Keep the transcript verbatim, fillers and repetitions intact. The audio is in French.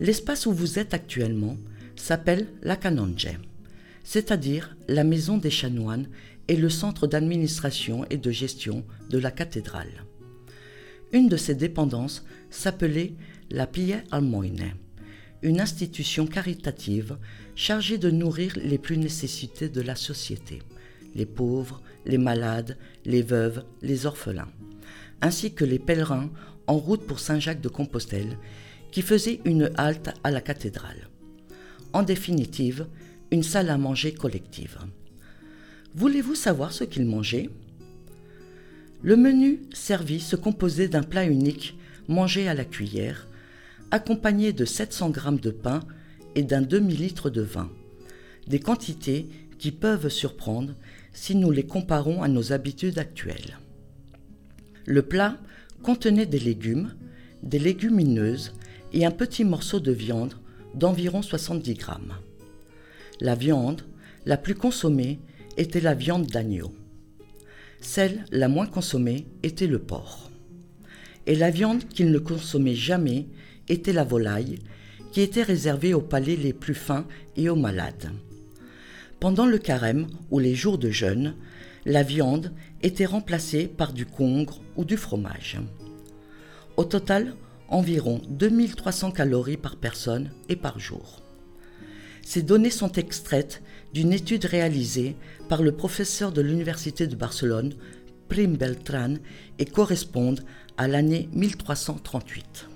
L'espace où vous êtes actuellement s'appelle la Canonge, c'est-à-dire la maison des chanoines et le centre d'administration et de gestion de la cathédrale. Une de ses dépendances s'appelait la Pie Almoine, une institution caritative chargée de nourrir les plus nécessités de la société, les pauvres, les malades, les veuves, les orphelins, ainsi que les pèlerins en route pour Saint-Jacques-de-Compostelle qui faisaient une halte à la cathédrale. En définitive, une salle à manger collective. Voulez-vous savoir ce qu'ils mangeaient ? Le menu servi se composait d'un plat unique mangé à la cuillère, accompagné de sept cents grammes de pain et d'un demi-litre de vin, des quantités qui peuvent surprendre si nous les comparons à nos habitudes actuelles. Le plat contenait des légumes, des légumineuses et un petit morceau de viande d'environ soixante-dix grammes. La viande la plus consommée était la viande d'agneau. Celle la moins consommée était le porc. Et la viande qu'ils ne consommaient jamais était la volaille, qui était réservée aux palais les plus fins et aux malades. Pendant le carême ou les jours de jeûne, la viande était remplacée par du congre ou du fromage. Au total, environ deux mille trois cents calories par personne et par jour. Ces données sont extraites d'une étude réalisée par le professeur de l'Université de Barcelone, Prim Beltran, et correspondent à l'année mille trois cent trente-huit.